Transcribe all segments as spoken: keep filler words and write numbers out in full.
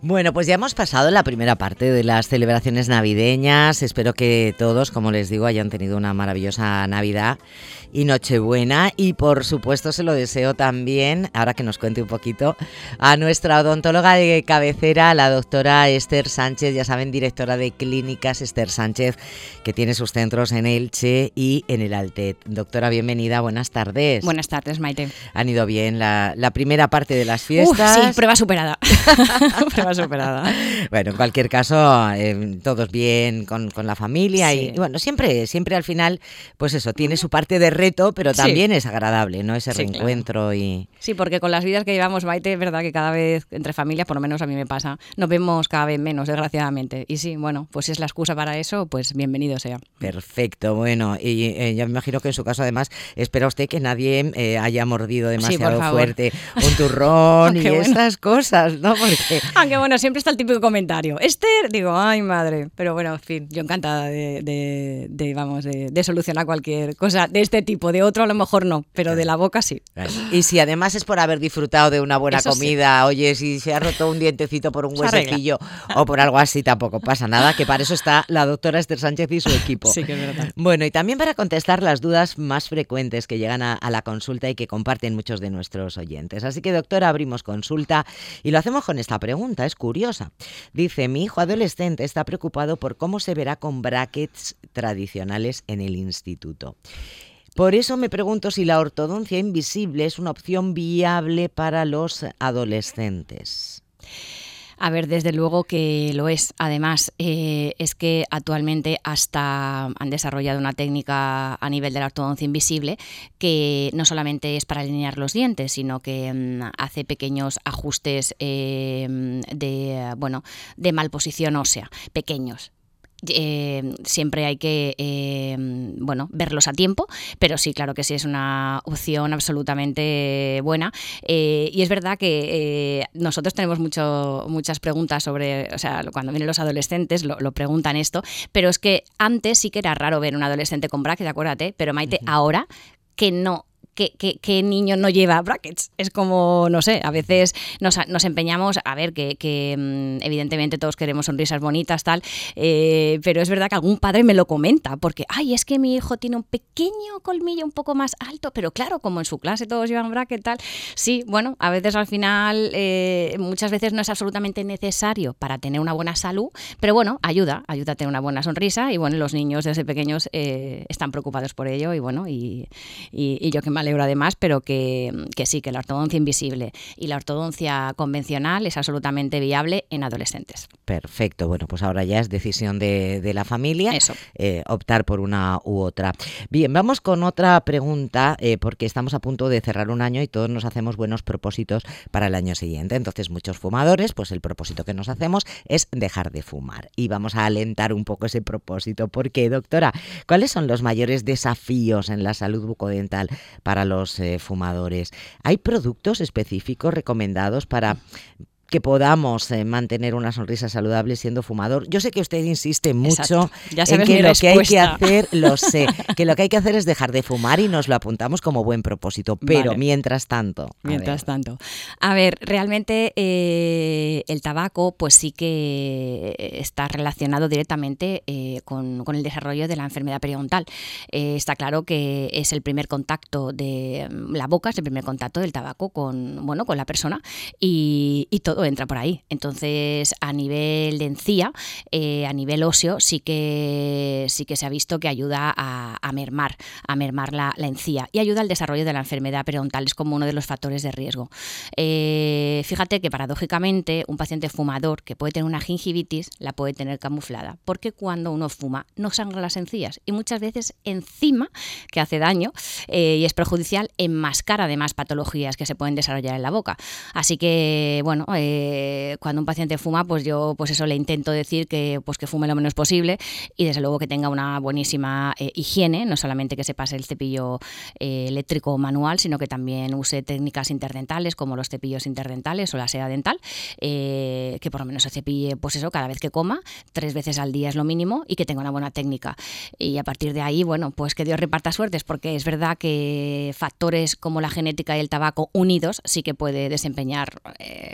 Bueno, pues ya hemos pasado la primera parte de las celebraciones navideñas. Espero que todos, como les digo, hayan tenido una maravillosa Navidad y Nochebuena. Y por supuesto se lo deseo también, ahora que nos cuente un poquito, a nuestra odontóloga de cabecera, la doctora Esther Sánchez, ya saben, directora de Clínicas Esther Sánchez, que tiene sus centros en Elche y en el Altet. Doctora, bienvenida, buenas tardes. Buenas tardes, Maite. ¿Han ido bien la, la primera parte de las fiestas? Uf, sí, prueba superada. Prueba superada. Bueno, en cualquier caso, eh, todos bien con, con la familia. Sí. Y, y bueno, siempre, siempre al final, pues eso, tiene su parte de reto, pero también sí. es agradable, ¿no? Ese sí, reencuentro claro. y... Sí, porque con las vidas que llevamos, Maite, es verdad que cada vez entre familias, por lo menos a mí me pasa, nos vemos cada vez menos, desgraciadamente. Y sí, bueno, pues si es la excusa para eso, pues bienvenido sea. Perfecto, bueno, y eh, yo me imagino que en su caso además espera usted que nadie eh, haya mordido demasiado sí, fuerte un turrón y bueno. esas cosas, ¿no? Porque... Aunque bueno, siempre está el típico comentario. Esther, digo, ay madre, pero bueno, en fin, yo encantada de, de, de vamos, de, de solucionar cualquier cosa de este tipo, de otro a lo mejor no, pero de la boca sí. Y si además es por haber disfrutado de una buena Eso comida, sí. Oye, si se ha roto un dientecito por un huesecillo o por algo así, tampoco pasa nada, que para eso está la doctora Esther Sánchez y su equipo. Sí, que es verdad. Bueno, y también para contestar las dudas más frecuentes que llegan a, a la consulta y que comparten muchos de nuestros oyentes. Así que, doctora, abrimos consulta y lo hacemos con esta pregunta, es curiosa. Dice, mi hijo adolescente está preocupado por cómo se verá con brackets tradicionales en el instituto. Por eso me pregunto si la ortodoncia invisible es una opción viable para los adolescentes. A ver, desde luego que lo es. Además, eh, es que actualmente hasta han desarrollado una técnica a nivel de la ortodoncia invisible que no solamente es para alinear los dientes, sino que um, hace pequeños ajustes eh, de, bueno, de malposición ósea, pequeños. Eh, siempre hay que eh, bueno, verlos a tiempo, pero sí, claro que sí, es una opción absolutamente buena. Eh, y es verdad que eh, nosotros tenemos mucho, muchas preguntas sobre, o sea, cuando vienen los adolescentes lo, lo preguntan esto, pero es que antes sí que era raro ver un adolescente con brackets, acuérdate, pero Maite, uh-huh. ahora que no. ¿Qué, qué, qué niño no lleva brackets? Es como, no sé, a veces nos, nos empeñamos a ver que, que evidentemente todos queremos sonrisas bonitas, tal, eh, pero es verdad que algún padre me lo comenta, porque, ay, es que mi hijo tiene un pequeño colmillo un poco más alto, pero claro, como en su clase todos llevan bracket, tal, sí, bueno, a veces al final, eh, muchas veces no es absolutamente necesario para tener una buena salud, pero bueno, ayuda, ayuda a tener una buena sonrisa y bueno, los niños desde pequeños eh, están preocupados por ello y bueno, y, y, y yo que me alegro además, pero que, que sí, que la ortodoncia invisible y la ortodoncia convencional es absolutamente viable en adolescentes. Perfecto, bueno, pues ahora ya es decisión de, de la familia Eso. Eh, optar por una u otra. Bien, vamos con otra pregunta, eh, porque estamos a punto de cerrar un año y todos nos hacemos buenos propósitos para el año siguiente. Entonces, muchos fumadores, pues el propósito que nos hacemos es dejar de fumar. Y vamos a alentar un poco ese propósito. ¿Por qué, doctora? ¿Cuáles son los mayores desafíos en la salud bucodental para los eh, fumadores? ¿Hay productos específicos recomendados para que podamos eh, mantener una sonrisa saludable siendo fumador? Yo sé que usted insiste mucho ya en que mi lo respuesta. que hay que hacer, lo sé, que lo que hay que hacer es dejar de fumar y nos lo apuntamos como buen propósito, pero vale. mientras tanto... Mientras ver. tanto. A ver, realmente eh, el tabaco pues sí que está relacionado directamente eh, con, con el desarrollo de la enfermedad periodontal. Eh, está claro que es el primer contacto de la boca, es el primer contacto del tabaco con, bueno, con la persona y, y todo entra por ahí. Entonces, a nivel de encía, eh, a nivel óseo, sí que sí que se ha visto que ayuda a, a mermar, a mermar la, la encía y ayuda al desarrollo de la enfermedad periodontal. Es como uno de los factores de riesgo. Eh, fíjate que paradójicamente un paciente fumador que puede tener una gingivitis la puede tener camuflada, porque cuando uno fuma no sangra las encías y muchas veces encima, que hace daño eh, y es perjudicial, enmascara además patologías que se pueden desarrollar en la boca. Así que, bueno, eh, Eh, cuando un paciente fuma, pues yo pues eso le intento decir que, pues que fume lo menos posible y desde luego que tenga una buenísima eh, higiene, no solamente que se pase el cepillo eh, eléctrico o manual, sino que también use técnicas interdentales como los cepillos interdentales o la seda dental, eh, que por lo menos se cepille pues eso cada vez que coma, tres veces al día es lo mínimo y que tenga una buena técnica. Y a partir de ahí, bueno, pues que Dios reparta suertes, porque es verdad que factores como la genética y el tabaco unidos sí que puede desempeñar, eh, bueno,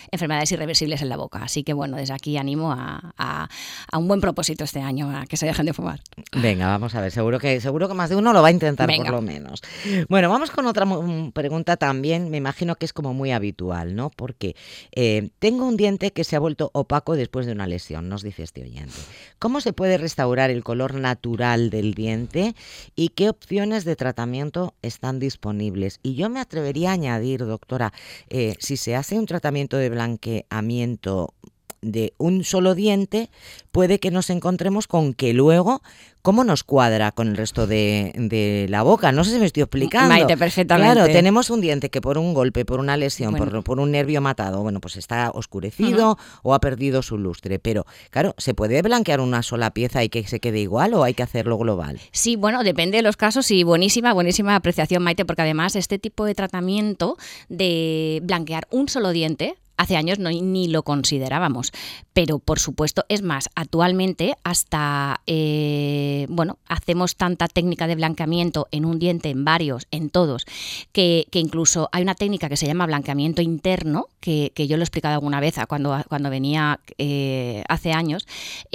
enfermedades irreversibles en la boca. Así que bueno, desde aquí animo a, a, a un buen propósito este año, a que se dejen de fumar. Venga, vamos a ver, seguro que seguro que más de uno lo va a intentar. Venga. Por lo menos. Bueno, vamos con otra pregunta también, me imagino que es como muy habitual, ¿no? Porque eh, tengo un diente que se ha vuelto opaco después de una lesión, nos dice este oyente. ¿Cómo se puede restaurar el color natural del diente y qué opciones de tratamiento están disponibles? Y yo me atrevería a añadir, doctora, eh, si se hace un tratamiento de blanqueamiento de un solo diente, puede que nos encontremos con que luego, ¿cómo nos cuadra con el resto de, de la boca? No sé si me estoy explicando. Maite, perfectamente. Claro, tenemos un diente que por un golpe, por una lesión, bueno. por, por un nervio matado, bueno, pues está oscurecido uh-huh. o ha perdido su lustre. Pero, claro, ¿se puede blanquear una sola pieza y que se quede igual o hay que hacerlo global? Sí, bueno, depende de los casos y buenísima, buenísima apreciación, Maite, porque además este tipo de tratamiento de blanquear un solo diente, hace años no, ni lo considerábamos, pero por supuesto, es más, actualmente hasta, eh, bueno, hacemos tanta técnica de blanqueamiento en un diente, en varios, en todos, que, que incluso hay una técnica que se llama blanqueamiento interno, que, que yo lo he explicado alguna vez cuando, cuando venía eh, hace años,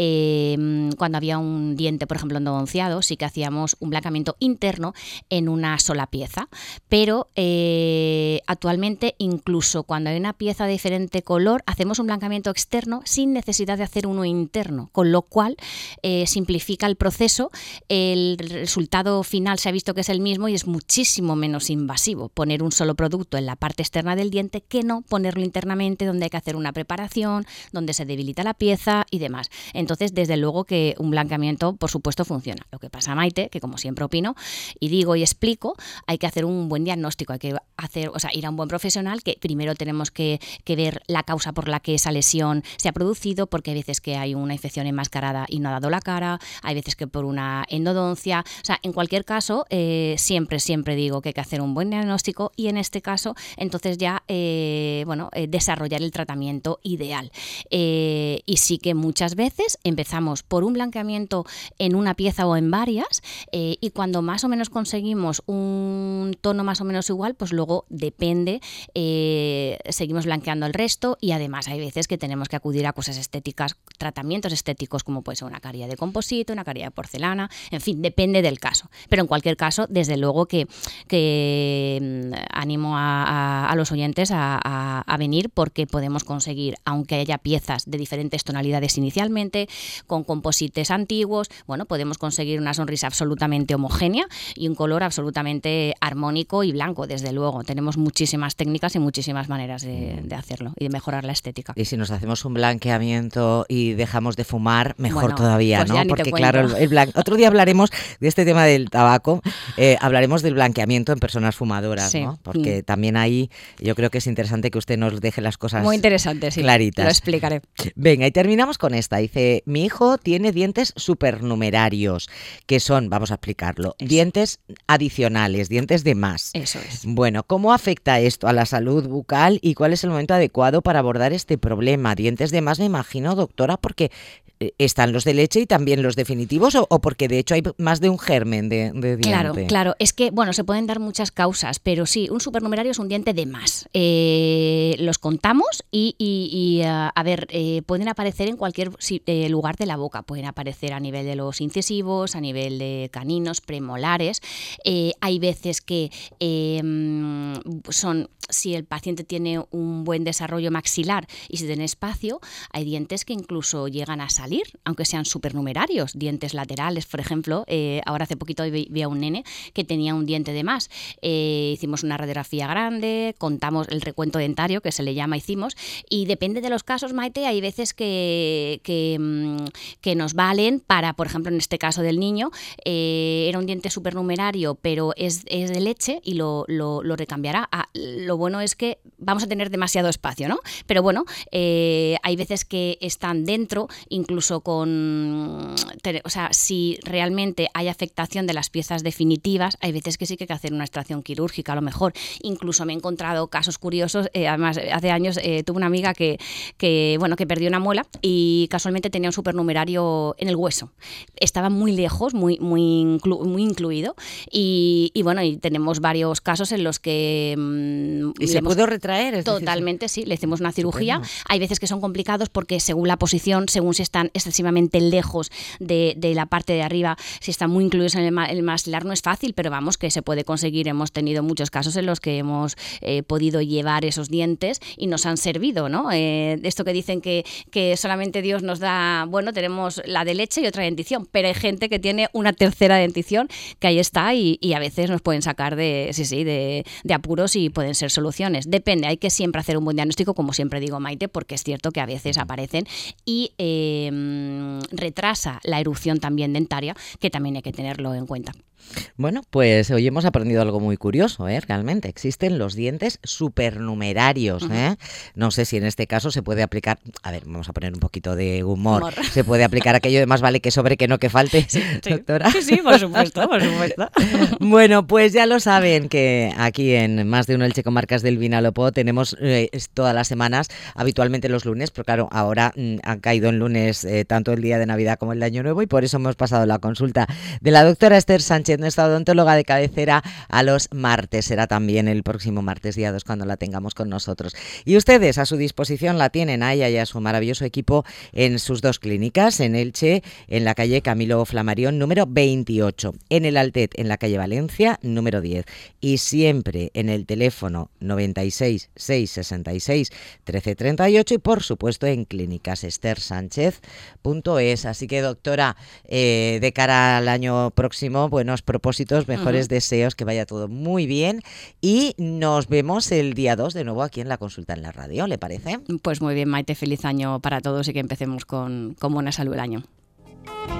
eh, cuando había un diente, por ejemplo, endodonciado, sí que hacíamos un blanqueamiento interno en una sola pieza, pero eh, actualmente incluso cuando hay una pieza de diferente color, hacemos un blanqueamiento externo sin necesidad de hacer uno interno, con lo cual eh, simplifica el proceso, el resultado final se ha visto que es el mismo y es muchísimo menos invasivo poner un solo producto en la parte externa del diente que no ponerlo internamente, donde hay que hacer una preparación, donde se debilita la pieza y demás. Entonces, desde luego que un blanqueamiento, por supuesto, funciona. Lo que pasa, Maite, que como siempre opino y digo y explico, hay que hacer un buen diagnóstico, hay que hacer, o sea, ir a un buen profesional, que primero tenemos que, que ver la causa por la que esa lesión se ha producido, porque hay veces que hay una infección enmascarada y no ha dado la cara, hay veces que por una endodoncia, o sea, en cualquier caso, eh, siempre, siempre digo que hay que hacer un buen diagnóstico y en este caso, entonces ya, eh, bueno, eh, desarrollar el tratamiento ideal. Eh, y sí que muchas veces empezamos por un blanqueamiento en una pieza o en varias eh, y cuando más o menos conseguimos un tono más o menos igual, pues luego depende, eh, seguimos blanqueando el resto y además hay veces que tenemos que acudir a cosas estéticas, tratamientos estéticos como puede ser una carie de composito, una carie de porcelana, en fin, depende del caso. Pero en cualquier caso, desde luego que, que animo a, a, a los oyentes a, a, a venir porque podemos conseguir, aunque haya piezas de diferentes tonalidades inicialmente, con composites antiguos, bueno, podemos conseguir una sonrisa absolutamente homogénea y un color absolutamente armónico y blanco, desde luego. Tenemos muchísimas técnicas y muchísimas maneras de, de hacerlo y de mejorar la estética. Y si nos hacemos un blanqueamiento y dejamos de fumar, mejor bueno, todavía, pues ¿no? ya ni Porque te claro, cuento. el, el blan... otro día hablaremos de este tema del tabaco, eh, hablaremos del blanqueamiento en personas fumadoras, sí. ¿no? Porque mm. también ahí yo creo que es interesante que usted nos deje las cosas muy interesante, sí, claritas. Lo explicaré. Venga, y terminamos con esta. Dice, mi hijo tiene dientes supernumerarios, que son, vamos a explicarlo, Eso. dientes adicionales, dientes de más. Eso es. Bueno, ¿cómo afecta esto a la salud bucal y cuál es el momento adecuado para abordar este problema? Dientes de más, me imagino, doctora, porque están los de leche y también los definitivos o, o porque de hecho hay más de un germen de, de diente. Claro, claro. Es que, bueno, se pueden dar muchas causas, pero sí, un supernumerario es un diente de más. Eh, los contamos y, y, y a, a ver, eh, pueden aparecer en cualquier eh, lugar de la boca. Pueden aparecer a nivel de los incisivos, a nivel de caninos, premolares. Eh, hay veces que eh, son, si el paciente tiene un buen desarrollo maxilar y si tiene espacio, hay dientes que incluso llegan a salir, aunque sean supernumerarios, dientes laterales, por ejemplo. Eh, ahora hace poquito vi, vi a un nene que tenía un diente de más. Eh, hicimos una radiografía grande, contamos el recuento dentario, que se le llama, hicimos, y depende de los casos, Maite, hay veces que, que, que nos valen para, por ejemplo, en este caso del niño, eh, era un diente supernumerario, pero es, es de leche y lo, lo, lo recambiará. Ah, lo bueno es que vamos a tener demasiado espacio, ¿no? Pero bueno, eh, hay veces que están dentro, incluso con, o sea, si realmente hay afectación de las piezas definitivas, definitivas, hay veces que sí que hay que hacer una extracción quirúrgica a lo mejor. Incluso me he encontrado casos curiosos, eh, además hace años eh, tuve una amiga que, que, bueno, que perdió una muela y casualmente tenía un supernumerario en el hueso. Estaba muy lejos, muy, muy, inclu, muy incluido y, y bueno, y tenemos varios casos en los que... Mmm, ¿Y se pudo retraer? Es totalmente, decir, sí, le hacemos una cirugía. Estupendo. Hay veces que son complicados porque según la posición, según si están excesivamente lejos de, de la parte de arriba, si están muy incluidos en el, ma el maxilar, no es fácil, pero vamos, que se puede conseguir. Hemos tenido muchos casos en los que hemos eh, podido llevar esos dientes y nos han servido, ¿no? Eh, esto que dicen que, que solamente Dios nos da, bueno, tenemos la de leche y otra dentición, pero hay gente que tiene una tercera dentición que ahí está y, y a veces nos pueden sacar de, sí, sí, de, de apuros y pueden ser soluciones. Depende, hay que siempre hacer un buen diagnóstico, como siempre digo, Maite, porque es cierto que a veces aparecen y eh, retrasa la erupción también dentaria, que también hay que tenerlo en cuenta. Bueno, pues hoy hemos aprendido algo muy curioso, ¿eh? Realmente existen los dientes supernumerarios, ¿eh? Uh-huh. No sé si en este caso se puede aplicar, a ver, vamos a poner un poquito de humor, humor. Se puede aplicar aquello de más vale que sobre que no que falte, sí, sí. doctora. Sí, sí, por supuesto, por supuesto. Bueno, pues ya lo saben que aquí en Más de Uno Elche Comarcas del Vinalopó tenemos eh, todas las semanas, habitualmente los lunes, pero claro, ahora mm, han caído en lunes eh, tanto el día de Navidad como el de Año Nuevo y por eso hemos pasado la consulta de la doctora Esther Sánchez, nuestra odontóloga de cabecera, a los martes. Será también el próximo martes día dos cuando la tengamos con nosotros. Y ustedes a su disposición la tienen a ella y a su maravilloso equipo en sus dos clínicas, en Elche, en la calle Camilo Flamarión, número veintiocho, en el Altet, en la calle Valencia, número diez, y siempre en el teléfono noventa y seis, seiscientos sesenta y seis, trece treinta y ocho y por supuesto en clínicas ester sánchez punto es. Así que doctora, eh, de cara al año próximo, buenos propósitos, mejores uh-huh. deseos, que vaya todo muy bien y nos vemos el día dos de nuevo aquí en la consulta en la radio, ¿le parece? Pues muy bien, Maite, feliz año para todos y que empecemos con, con buena salud el año.